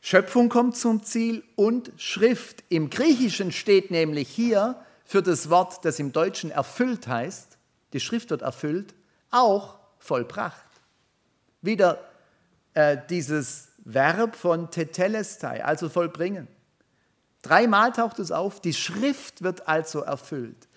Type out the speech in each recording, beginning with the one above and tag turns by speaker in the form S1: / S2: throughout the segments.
S1: Schöpfung kommt zum Ziel und Schrift. Im Griechischen steht nämlich hier für das Wort, das im Deutschen erfüllt heißt, die Schrift wird erfüllt, auch vollbracht. Wieder dieses Verb von tetelestai, also vollbringen. 3-mal taucht es auf, die Schrift wird also erfüllt.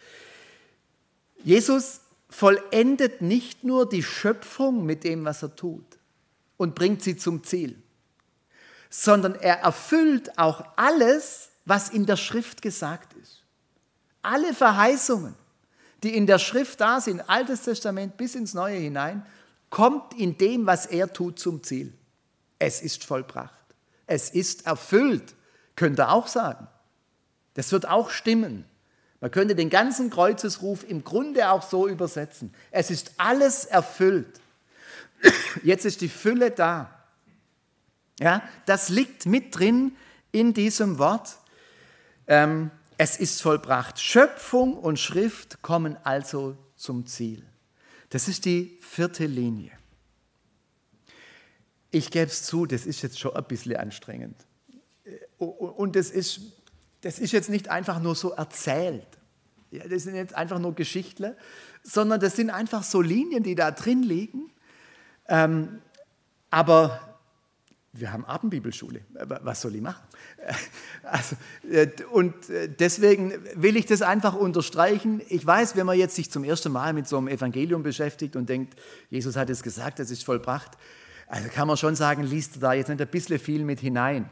S1: Jesus vollendet nicht nur die Schöpfung mit dem, was er tut und bringt sie zum Ziel, sondern er erfüllt auch alles, was in der Schrift gesagt ist. Alle Verheißungen, die in der Schrift da sind, Altes Testament bis ins Neue hinein, kommt in dem, was er tut, zum Ziel. Es ist vollbracht. Es ist erfüllt, könnt ihr auch sagen. Das wird auch stimmen. Man könnte den ganzen Kreuzesruf im Grunde auch so übersetzen. Es ist alles erfüllt. Jetzt ist die Fülle da. Ja, das liegt mit drin in diesem Wort. Es ist vollbracht. Schöpfung und Schrift kommen also zum Ziel. Das ist die 4. Linie. Ich gebe es zu, das ist jetzt schon ein bisschen anstrengend. Und das ist jetzt nicht einfach nur so erzählt. Ja, das sind jetzt einfach nur Geschichtler, sondern das sind einfach so Linien, die da drin liegen. Aber wir haben Abendbibelschule. Was soll ich machen? Deswegen will ich das einfach unterstreichen. Ich weiß, wenn man jetzt sich zum ersten Mal mit so einem Evangelium beschäftigt und denkt, Jesus hat es gesagt, es ist vollbracht, also kann man schon sagen, liest da jetzt nicht ein bisschen viel mit hinein.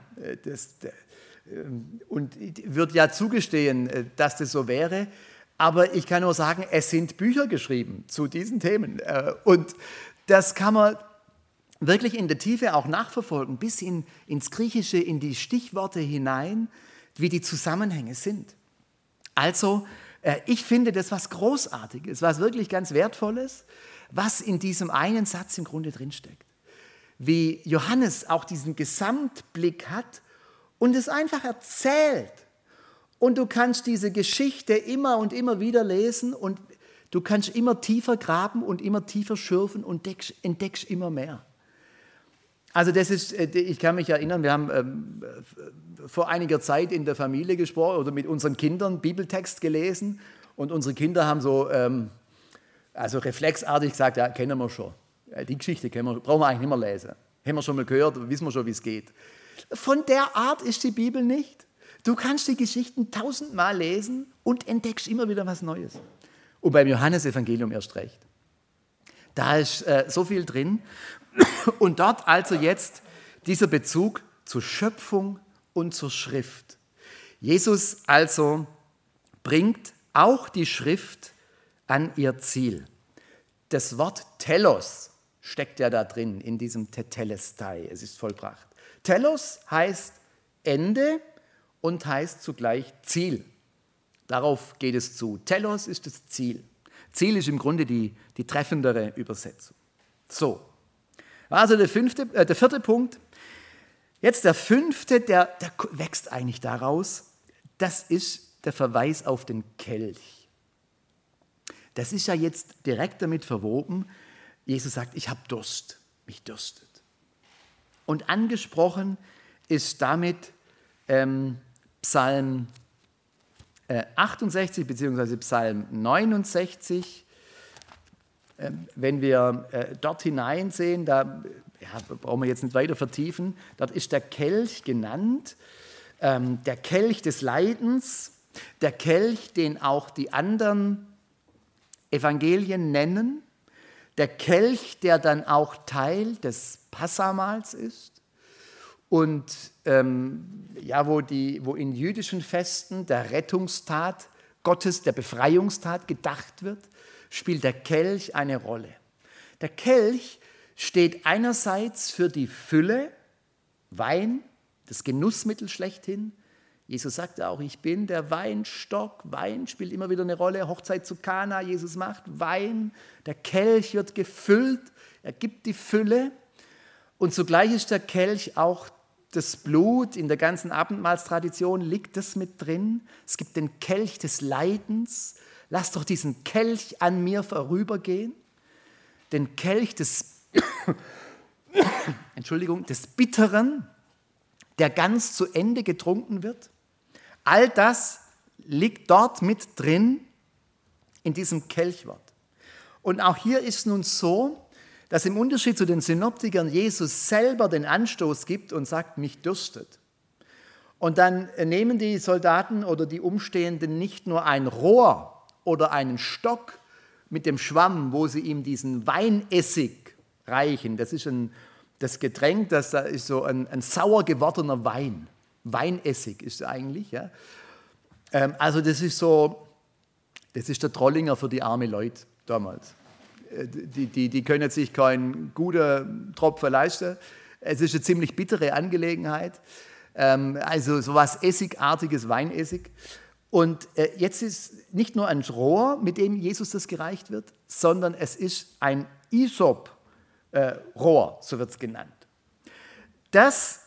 S1: Und ich würde ja zugestehen, dass das so wäre. Aber ich kann nur sagen, es sind Bücher geschrieben zu diesen Themen. Und das kann man wirklich in der Tiefe auch nachverfolgen, bis ins Griechische, in die Stichworte hinein, wie die Zusammenhänge sind. Also, ich finde das was Großartiges, was wirklich ganz Wertvolles, was in diesem einen Satz im Grunde drinsteckt. Wie Johannes auch diesen Gesamtblick hat und es einfach erzählt. Und du kannst diese Geschichte immer und immer wieder lesen und du kannst immer tiefer graben und immer tiefer schürfen und entdeckst immer mehr. Also das ist, ich kann mich erinnern, wir haben vor einiger Zeit in der Familie gesprochen oder mit unseren Kindern Bibeltext gelesen und unsere Kinder haben so also reflexartig gesagt, ja, kennen wir schon. Die Geschichte brauchen wir eigentlich nicht mehr lesen. Haben wir schon mal gehört, wissen wir schon, wie es geht. Von der Art ist die Bibel nicht. Du kannst die Geschichten 1000-mal lesen und entdeckst immer wieder was Neues. Und beim Johannesevangelium erst recht. Da ist so viel drin. Und dort also jetzt dieser Bezug zur Schöpfung und zur Schrift. Jesus also bringt auch die Schrift an ihr Ziel. Das Wort Telos steckt ja da drin, in diesem Tetelestai, es ist vollbracht. Telos heißt Ende und heißt zugleich Ziel. Darauf geht es zu. Telos ist das Ziel. Ziel ist im Grunde die treffendere Übersetzung. So, also der 4. Punkt. Jetzt der 5., der wächst eigentlich daraus, das ist der Verweis auf den Kelch. Das ist ja jetzt direkt damit verwoben. Jesus sagt, ich habe Durst, mich dürstet. Und angesprochen ist damit Psalm 68 bzw. Psalm 69. Wenn wir dort hineinsehen, da brauchen wir jetzt nicht weiter vertiefen, dort ist der Kelch genannt, der Kelch des Leidens, der Kelch, den auch die anderen Evangelien nennen, der Kelch, der dann auch Teil des Passamahls ist und wo in jüdischen Festen der Rettungstat Gottes, der Befreiungstat gedacht wird, spielt der Kelch eine Rolle. Der Kelch steht einerseits für die Fülle, Wein, das Genussmittel schlechthin. Jesus sagte auch, ich bin der Weinstock. Wein spielt immer wieder eine Rolle. Hochzeit zu Kana, Jesus macht Wein. Der Kelch wird gefüllt, er gibt die Fülle. Und zugleich ist der Kelch auch das Blut. In der ganzen Abendmahlstradition liegt das mit drin. Es gibt den Kelch des Leidens. Lass doch diesen Kelch an mir vorübergehen. Den Kelch des Bitteren, der ganz zu Ende getrunken wird. All das liegt dort mit drin in diesem Kelchwort. Und auch hier ist nun so, dass im Unterschied zu den Synoptikern Jesus selber den Anstoß gibt und sagt, mich dürstet. Und dann nehmen die Soldaten oder die Umstehenden nicht nur ein Rohr oder einen Stock mit dem Schwamm, wo sie ihm diesen Weinessig reichen. Das ist das Getränk, da ist so ein sauer gewordener Wein. Weinessig ist es eigentlich. Ja. Also das ist der Trollinger für die armen Leute damals. Die können sich keinen guten Tropfen leisten. Es ist eine ziemlich bittere Angelegenheit. Also sowas Essigartiges, Weinessig. Und jetzt ist nicht nur ein Rohr, mit dem Jesus das gereicht wird, sondern es ist ein Ysop-Rohr, so wird es genannt. Das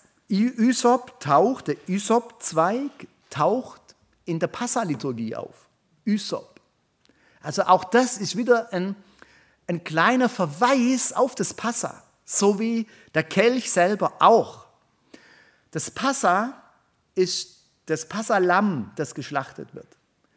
S1: der Ysop-Zweig taucht in der Passaliturgie auf. Ysop. Also auch das ist wieder ein kleiner Verweis auf das Passa, so wie der Kelch selber auch. Das Passa ist das Passalamm, das geschlachtet wird.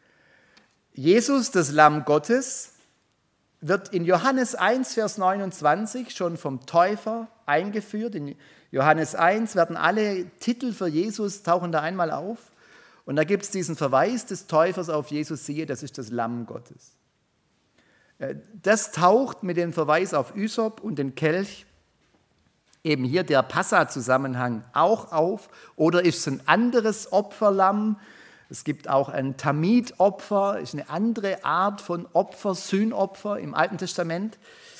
S1: Jesus, das Lamm Gottes, wird in Johannes 1, Vers 29 schon vom Täufer eingeführt. In Johannes 1 werden alle Titel für Jesus, tauchen da einmal auf. Und da gibt es diesen Verweis des Täufers auf Jesus, siehe, das ist das Lamm Gottes. Das taucht mit dem Verweis auf Ysop und den Kelch, eben hier der Passa-Zusammenhang, auch auf. Oder ist es ein anderes Opferlamm? Es gibt auch ein Tamid-Opfer, ist eine andere Art von Opfer, Sühnopfer im Alten Testament.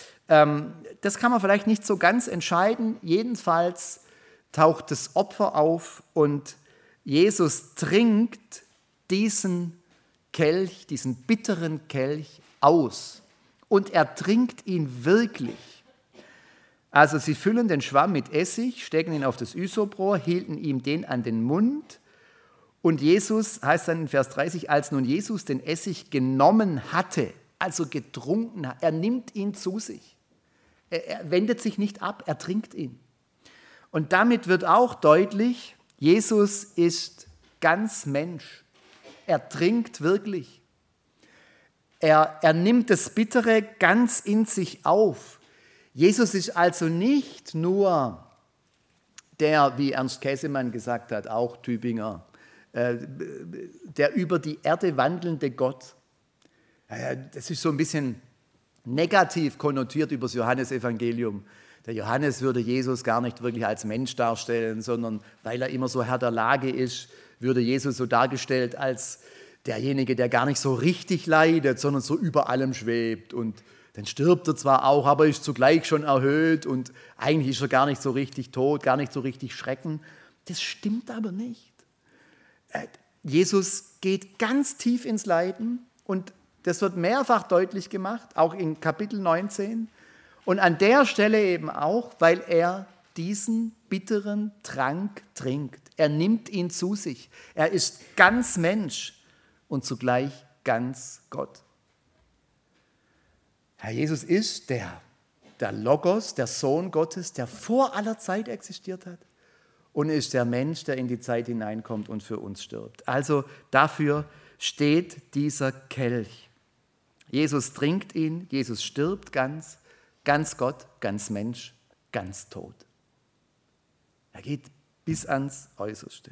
S1: Das kann man vielleicht nicht so ganz entscheiden. Jedenfalls taucht das Opfer auf und Jesus trinkt diesen Kelch, diesen bitteren Kelch aus. Und er trinkt ihn wirklich. Also sie füllen den Schwamm mit Essig, stecken ihn auf das Ysoprohr, hielten ihm den an den Mund. Und Jesus, heißt dann in Vers 30, als nun Jesus den Essig genommen hatte, also getrunken hat, er nimmt ihn zu sich. Er wendet sich nicht ab, er trinkt ihn. Und damit wird auch deutlich, Jesus ist ganz Mensch. Er trinkt wirklich. Er nimmt das Bittere ganz in sich auf. Jesus ist also nicht nur der, wie Ernst Käsemann gesagt hat, auch Tübinger, der über die Erde wandelnde Gott. Das ist so ein bisschen negativ konnotiert über das Johannesevangelium. Der Johannes würde Jesus gar nicht wirklich als Mensch darstellen, sondern weil er immer so Herr der Lage ist, würde Jesus so dargestellt als derjenige, der gar nicht so richtig leidet, sondern so über allem schwebt. Und dann stirbt er zwar auch, aber ist zugleich schon erhöht und eigentlich ist er gar nicht so richtig tot, gar nicht so richtig Schrecken. Das stimmt aber nicht. Jesus geht ganz tief ins Leiden und das wird mehrfach deutlich gemacht, auch in Kapitel 19. Und an der Stelle eben auch, weil er diesen bitteren Trank trinkt. Er nimmt ihn zu sich. Er ist ganz Mensch und zugleich ganz Gott. Herr Jesus ist der Logos, der Sohn Gottes, der vor aller Zeit existiert hat und ist der Mensch, der in die Zeit hineinkommt und für uns stirbt. Also dafür steht dieser Kelch. Jesus trinkt ihn, Jesus stirbt ganz Gott, ganz Mensch, ganz tot. Er geht bis ans Äußerste.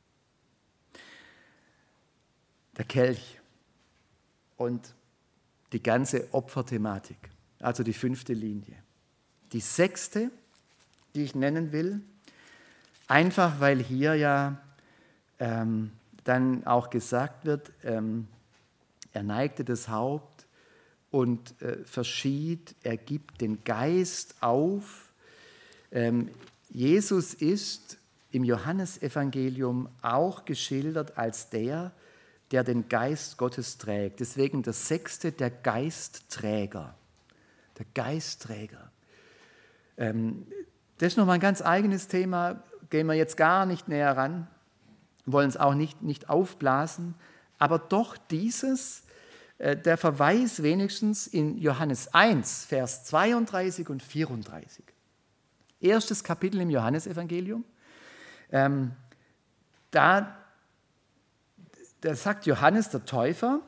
S1: Der Kelch und die ganze Opferthematik, also die 5. Linie. Die 6., die ich nennen will, einfach weil hier ja dann auch gesagt wird, er neigte das Haupt und verschied, er gibt den Geist auf. Jesus ist im Johannesevangelium auch geschildert als der den Geist Gottes trägt. Deswegen der 6., der Geistträger. Der Geistträger. Das ist nochmal ein ganz eigenes Thema, gehen wir jetzt gar nicht näher ran, wollen es auch nicht aufblasen, aber doch der Verweis wenigstens in Johannes 1, Vers 32 und 34. Erstes Kapitel im Johannesevangelium. Da sagt Johannes der Täufer,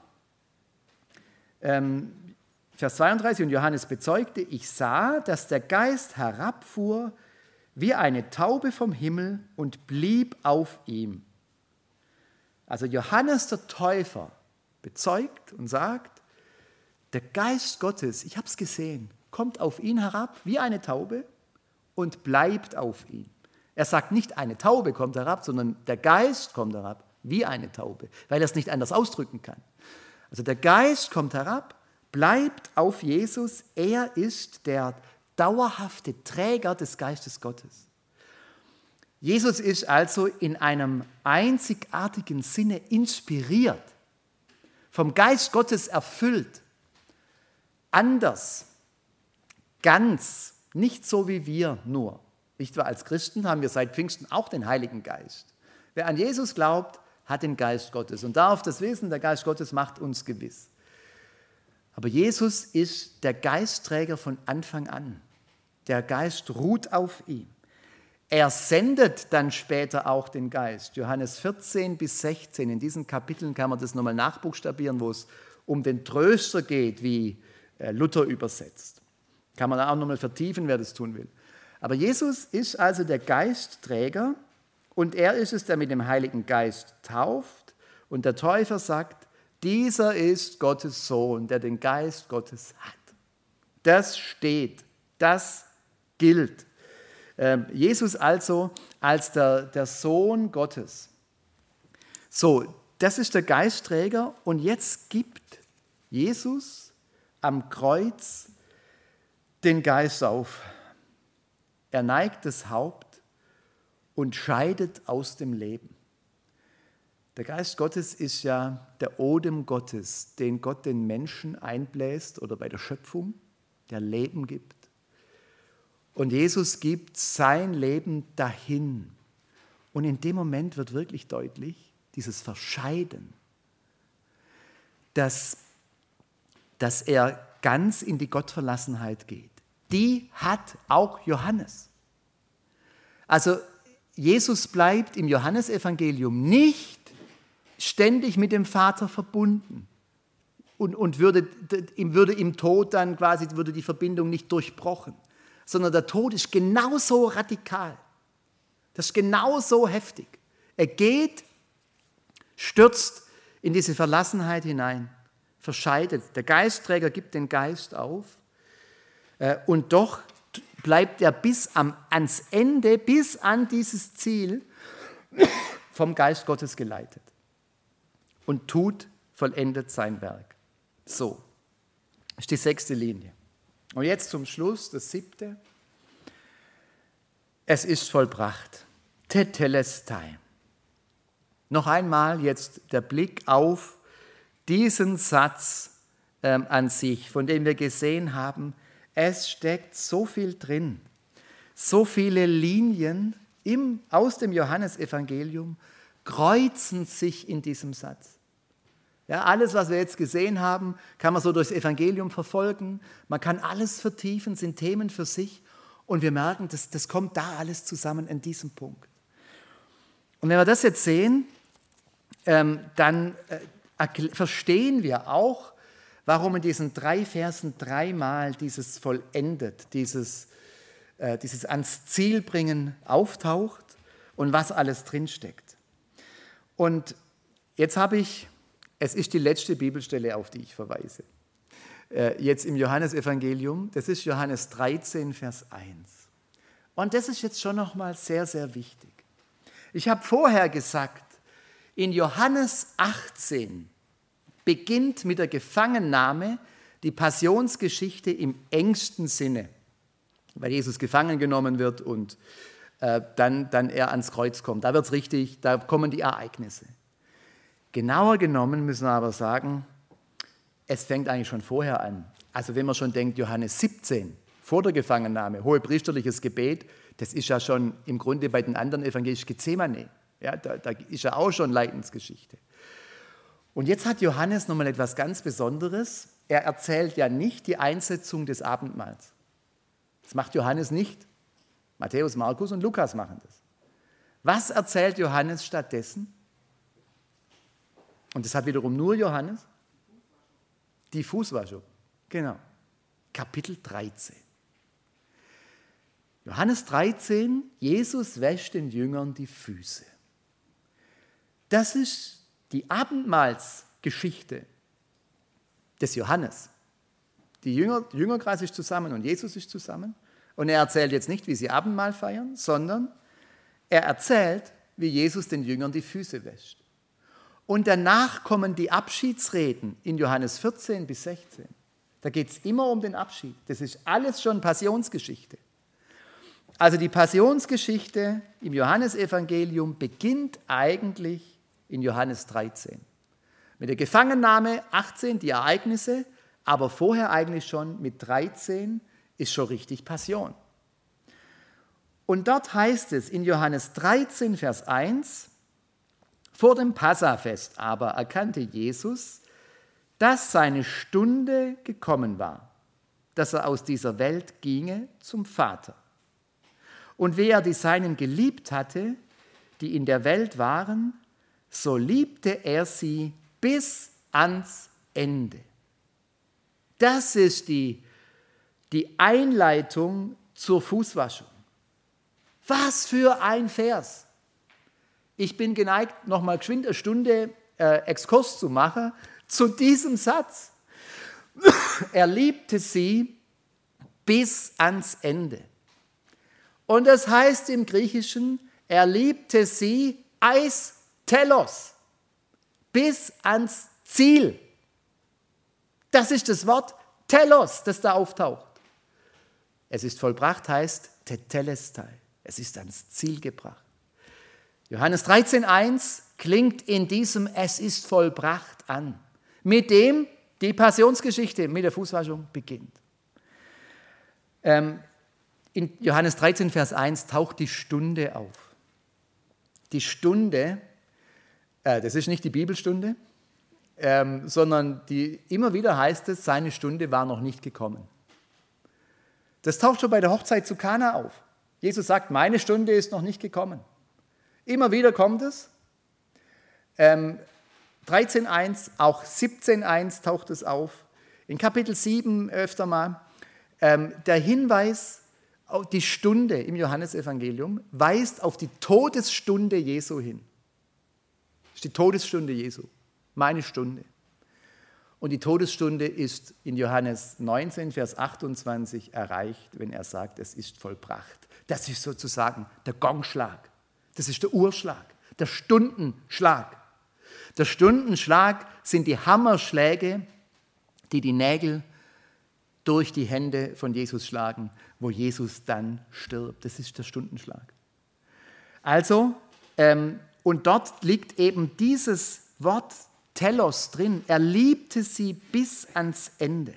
S1: Vers 32, und Johannes bezeugte, ich sah, dass der Geist herabfuhr wie eine Taube vom Himmel und blieb auf ihm. Also Johannes der Täufer bezeugt und sagt, der Geist Gottes, ich habe es gesehen, kommt auf ihn herab wie eine Taube und bleibt auf ihm. Er sagt nicht, eine Taube kommt herab, sondern der Geist kommt herab wie eine Taube, weil er es nicht anders ausdrücken kann. Also der Geist kommt herab, bleibt auf Jesus, er ist der dauerhafte Träger des Geistes Gottes. Jesus ist also in einem einzigartigen Sinne inspiriert, vom Geist Gottes erfüllt, anders, ganz, nicht so wie wir nur. Nicht wahr? Als Christen haben wir seit Pfingsten auch den Heiligen Geist. Wer an Jesus glaubt, hat den Geist Gottes und darf das wissen, der Geist Gottes macht uns gewiss. Aber Jesus ist der Geistträger von Anfang an. Der Geist ruht auf ihm. Er sendet dann später auch den Geist. Johannes 14 bis 16, in diesen Kapiteln kann man das nochmal nachbuchstabieren, wo es um den Tröster geht, wie Luther übersetzt. Kann man auch nochmal vertiefen, wer das tun will. Aber Jesus ist also der Geistträger und er ist es, der mit dem Heiligen Geist tauft. Und der Täufer sagt, dieser ist Gottes Sohn, der den Geist Gottes hat. Das steht, das gilt. Jesus also als der Sohn Gottes. So, das ist der Geistträger und jetzt gibt Jesus am Kreuz den Geist auf. Er neigt das Haupt und scheidet aus dem Leben. Der Geist Gottes ist ja der Odem Gottes, den Gott den Menschen einbläst oder bei der Schöpfung, der Leben gibt. Und Jesus gibt sein Leben dahin. Und in dem Moment wird wirklich deutlich, dieses Verscheiden, dass er ganz in die Gottverlassenheit geht. Die hat auch Johannes. Also Jesus bleibt im Johannesevangelium nicht ständig mit dem Vater verbunden und würde im Tod dann quasi, würde die Verbindung nicht durchbrochen, sondern der Tod ist genauso radikal, das ist genauso heftig. Er geht, stürzt in diese Verlassenheit hinein, verscheidet. Der Geistträger gibt den Geist auf und doch bleibt er bis ans Ende, bis an dieses Ziel vom Geist Gottes geleitet und vollendet sein Werk. So, das ist die 6. Linie. Und jetzt zum Schluss, das 7. Es ist vollbracht. Tetelestai. Noch einmal jetzt der Blick auf diesen Satz an sich, von dem wir gesehen haben, es steckt so viel drin, so viele Linien aus dem Johannesevangelium kreuzen sich in diesem Satz. Ja, alles, was wir jetzt gesehen haben, kann man so durchs Evangelium verfolgen. Man kann alles vertiefen, sind Themen für sich. Und wir merken, das kommt da alles zusammen in diesem Punkt. Und wenn wir das jetzt sehen, dann verstehen wir auch, warum in diesen 3 Versen 3-mal dieses vollendet, dieses ans Ziel bringen auftaucht und was alles drinsteckt. Und jetzt es ist die letzte Bibelstelle, auf die ich verweise. Jetzt im Johannesevangelium, das ist Johannes 13, Vers 1. Und das ist jetzt schon nochmal sehr, sehr wichtig. Ich habe vorher gesagt, in Johannes 18 beginnt mit der Gefangennahme die Passionsgeschichte im engsten Sinne, weil Jesus gefangen genommen wird und dann er ans Kreuz kommt. Da wird es richtig, da kommen die Ereignisse. Genauer genommen müssen wir aber sagen, es fängt eigentlich schon vorher an. Also wenn man schon denkt, Johannes 17, vor der Gefangennahme, hohepriesterliches Gebet, das ist ja schon im Grunde bei den anderen Evangelien Gethsemane. Ja, da ist ja auch schon Leidensgeschichte. Und jetzt hat Johannes nochmal etwas ganz Besonderes. Er erzählt ja nicht die Einsetzung des Abendmahls. Das macht Johannes nicht. Matthäus, Markus und Lukas machen das. Was erzählt Johannes stattdessen? Und das hat wiederum nur Johannes. Die Fußwaschung. Genau. Kapitel 13. Johannes 13, Jesus wäscht den Jüngern die Füße. Das ist die Abendmahlsgeschichte des Johannes. Die Jüngerkreis ist zusammen und Jesus ist zusammen. Und er erzählt jetzt nicht, wie sie Abendmahl feiern, sondern er erzählt, wie Jesus den Jüngern die Füße wäscht. Und danach kommen die Abschiedsreden in Johannes 14 bis 16. Da geht es immer um den Abschied. Das ist alles schon Passionsgeschichte. Also die Passionsgeschichte im Johannesevangelium beginnt eigentlich in Johannes 13. Mit der Gefangennahme 18, die Ereignisse, aber vorher eigentlich schon mit 13 ist schon richtig Passion. Und dort heißt es in Johannes 13, Vers 1, vor dem Passafest aber erkannte Jesus, dass seine Stunde gekommen war, dass er aus dieser Welt ginge zum Vater. Und wie er die Seinen geliebt hatte, die in der Welt waren, so liebte er sie bis ans Ende. Das ist die Einleitung zur Fußwaschung. Was für ein Vers! Ich bin geneigt, nochmal geschwind eine Stunde Exkurs zu machen zu diesem Satz. Er liebte sie bis ans Ende. Und das heißt im Griechischen, er liebte sie eis telos, bis ans Ziel. Das ist das Wort telos, das da auftaucht. Es ist vollbracht, heißt tetelestai. Es ist ans Ziel gebracht. Johannes 13,1 klingt in diesem Es ist vollbracht an, mit dem die Passionsgeschichte mit der Fußwaschung beginnt. In Johannes 13, Vers 1 taucht die Stunde auf. Die Stunde, das ist nicht die Bibelstunde, sondern immer wieder heißt es, seine Stunde war noch nicht gekommen. Das taucht schon bei der Hochzeit zu Kana auf. Jesus sagt, meine Stunde ist noch nicht gekommen. Immer wieder kommt es. 13,1, auch 17,1 taucht es auf. In Kapitel 7 öfter mal. Der Hinweis auf die Stunde im Johannesevangelium weist auf die Todesstunde Jesu hin. Das ist die Todesstunde Jesu, meine Stunde. Und die Todesstunde ist in Johannes 19, Vers 28 erreicht, wenn er sagt, es ist vollbracht. Das ist sozusagen der Gongschlag. Das ist der Uhrschlag, der Stundenschlag. Der Stundenschlag sind die Hammerschläge, die die Nägel durch die Hände von Jesus schlagen, wo Jesus dann stirbt. Das ist der Stundenschlag. Also, und dort liegt eben dieses Wort Telos drin. Er liebte sie bis ans Ende.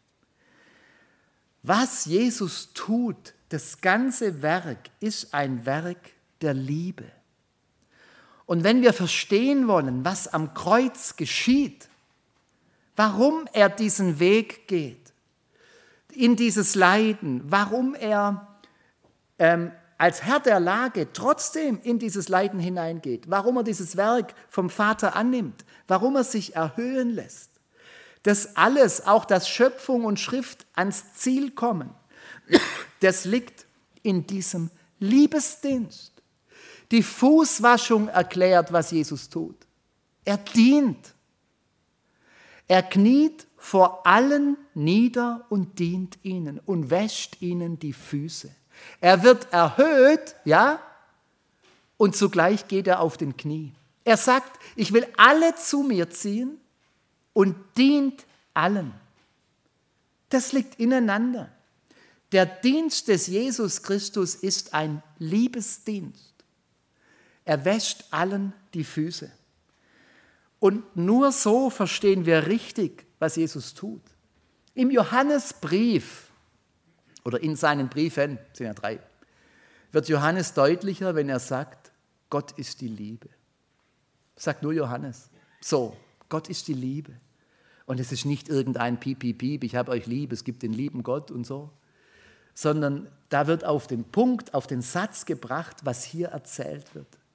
S1: Was Jesus tut, das ganze Werk, ist ein Werk der Liebe. Und wenn wir verstehen wollen, was am Kreuz geschieht, warum er diesen Weg geht, in dieses Leiden, warum er als Herr der Lage trotzdem in dieses Leiden hineingeht, warum er dieses Werk vom Vater annimmt, warum er sich erhöhen lässt, das alles, auch dass Schöpfung und Schrift ans Ziel kommen, das liegt in diesem Liebesdienst. Die Fußwaschung erklärt, was Jesus tut. Er dient. Er kniet vor allen nieder und dient ihnen und wäscht ihnen die Füße. Er wird erhöht, ja, und zugleich geht er auf den Knie. Er sagt, ich will alle zu mir ziehen und dient allen. Das liegt ineinander. Der Dienst des Jesus Christus ist ein Liebesdienst. Er wäscht allen die Füße. Und nur so verstehen wir richtig, was Jesus tut. Im Johannesbrief oder in seinen Briefen, es sind ja 3, wird Johannes deutlicher, wenn er sagt, Gott ist die Liebe. Das sagt nur Johannes. So, Gott ist die Liebe. Und es ist nicht irgendein Piep, Piep, Piep, ich habe euch lieb, es gibt den lieben Gott und so. Sondern da wird auf den Punkt, auf den Satz gebracht, was hier erzählt wird.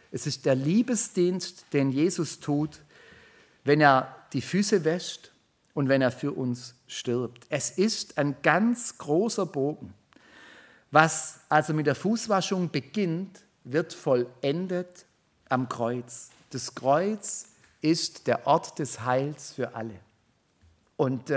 S1: Es ist der Liebesdienst, den Jesus tut, wenn er die Füße wäscht und wenn er für uns stirbt. Es ist ein ganz großer Bogen. Was also mit der Fußwaschung beginnt, wird vollendet am Kreuz. Das Kreuz ist der Ort des Heils für alle. Und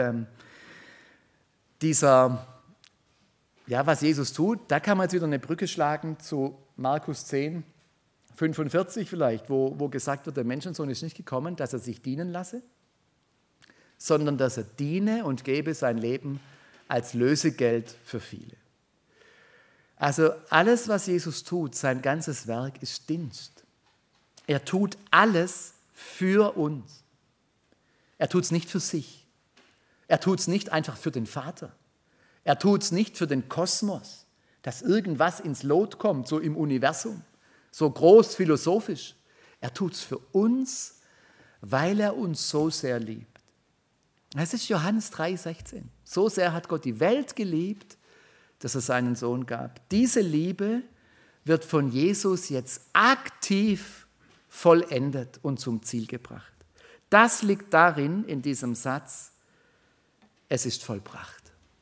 S1: was Jesus tut, da kann man jetzt wieder eine Brücke schlagen zu Markus 10, 45 vielleicht, wo gesagt wird, der Menschensohn ist nicht gekommen, dass er sich dienen lasse, sondern dass er diene und gebe sein Leben als Lösegeld für viele. Also alles, was Jesus tut, sein ganzes Werk ist Dienst. Er tut alles für uns. Er tut es nicht für sich. Er tut es nicht einfach für den Vater. Er tut es nicht für den Kosmos, dass irgendwas ins Lot kommt, so im Universum, so groß philosophisch. Er tut es für uns, weil er uns so sehr liebt. Das ist Johannes 3,16. So sehr hat Gott die Welt geliebt, dass er seinen Sohn gab. Diese Liebe wird von Jesus jetzt aktiv vollendet und zum Ziel gebracht. Das liegt darin, in diesem Satz, es ist vollbracht.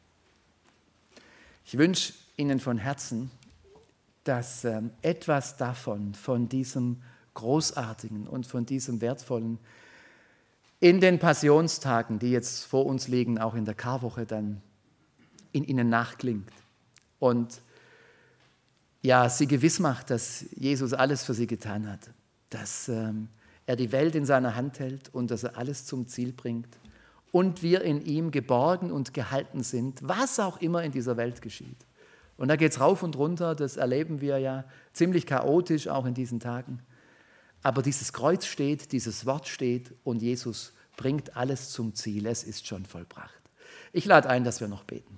S1: Ich wünsche Ihnen von Herzen, dass etwas davon, von diesem Großartigen und von diesem Wertvollen in den Passionstagen, die jetzt vor uns liegen, auch in der Karwoche, dann in Ihnen nachklingt. Und ja, Sie gewiss macht, dass Jesus alles für Sie getan hat, dass er die Welt in seiner Hand hält und dass er alles zum Ziel bringt und wir in ihm geborgen und gehalten sind, was auch immer in dieser Welt geschieht. Und da geht es rauf und runter, das erleben wir ja ziemlich chaotisch auch in diesen Tagen. Aber dieses Kreuz steht, dieses Wort steht und Jesus bringt alles zum Ziel. Es ist schon vollbracht. Ich lade ein, dass wir noch beten.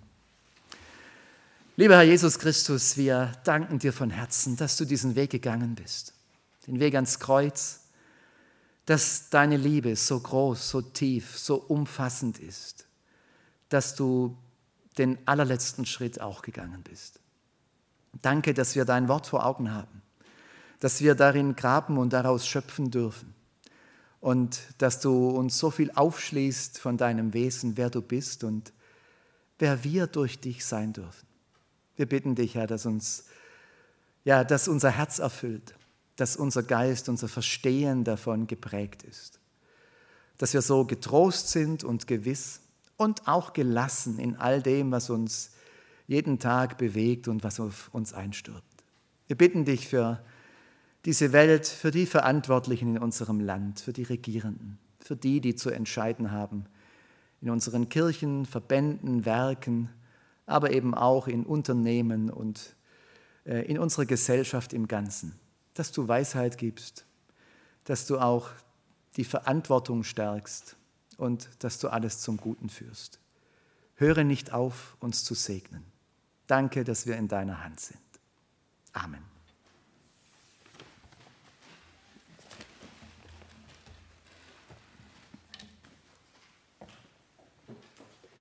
S1: Lieber Herr Jesus Christus, wir danken dir von Herzen, dass du diesen Weg gegangen bist. Den Weg ans Kreuz, dass deine Liebe so groß, so tief, so umfassend ist, dass du den allerletzten Schritt auch gegangen bist. Danke, dass wir dein Wort vor Augen haben, dass wir darin graben und daraus schöpfen dürfen und dass du uns so viel aufschließt von deinem Wesen, wer du bist und wer wir durch dich sein dürfen. Wir bitten dich, Herr, dass unser Herz erfüllt, dass unser Geist, unser Verstehen davon geprägt ist, dass wir so getrost sind und gewiss und auch gelassen in all dem, was uns jeden Tag bewegt und was auf uns einstürzt. Wir bitten dich für diese Welt, für die Verantwortlichen in unserem Land, für die Regierenden, für die, die zu entscheiden haben, in unseren Kirchen, Verbänden, Werken, aber eben auch in Unternehmen und in unserer Gesellschaft im Ganzen, dass du Weisheit gibst, dass du auch die Verantwortung stärkst und dass du alles zum Guten führst. Höre nicht auf, uns zu segnen. Danke, dass wir in deiner Hand sind. Amen.